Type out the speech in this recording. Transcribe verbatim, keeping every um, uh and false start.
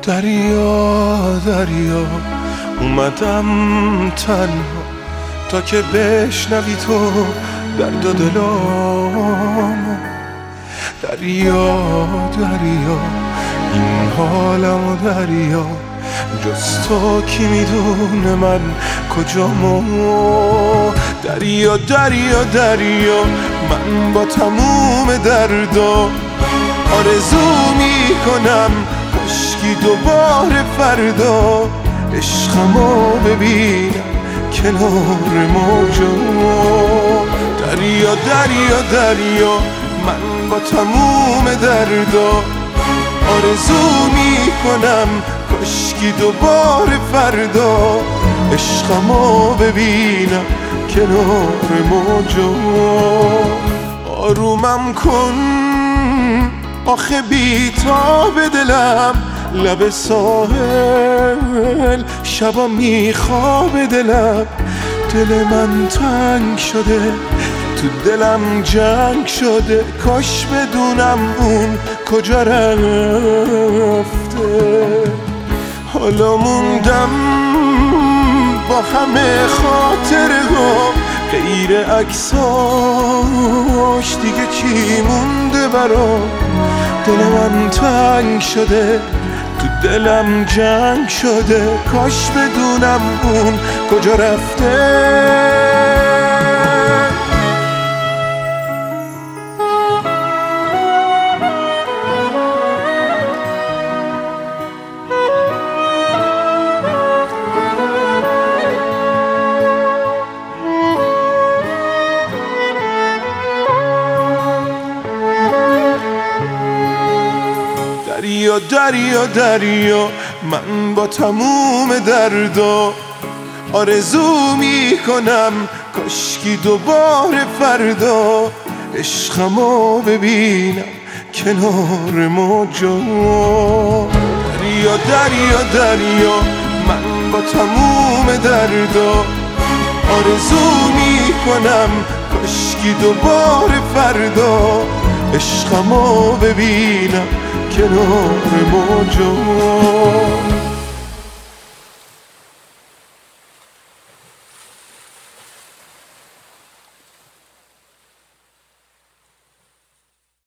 دریا دریا اومدم تنها تا که بشنوی تو درد و دلامو. دریا دریا این حالمو دریا، جز تو کی میدونه من کجامو. دریا دریا دریا من با تموم دردا آرزو میکنم کاشکی دوباره فردا عشقمو ببینم کنار موجا. دریا دریا دریا من با تموم دردا آرزو میکنم کاشکی دوباره فردا عشقمو ببینم کنار موجا. آرومم کن آخه بی‌تاب دلم لب ساحل شبا میخواب دلم. دل من تنگ شده تو دلم جنگ شده، کاش بدونم اون کجا رفته. حالا موندم با همه خاطره ها غیر عکساش دیگه چی مونده برام. دل من تنگ شده تو دلم جنگ شده، کاش بدونم اون کجا رفته. دریا دریا دریا من با تموم دردا آرزو میکنم کاشکی دوباره فردا عشقمو ببینم کنار موجا. دریا دریا دریا من با تموم دردا آرزو میکنم کاشکی دوباره فردا عشقمو ببینم کنار موجا.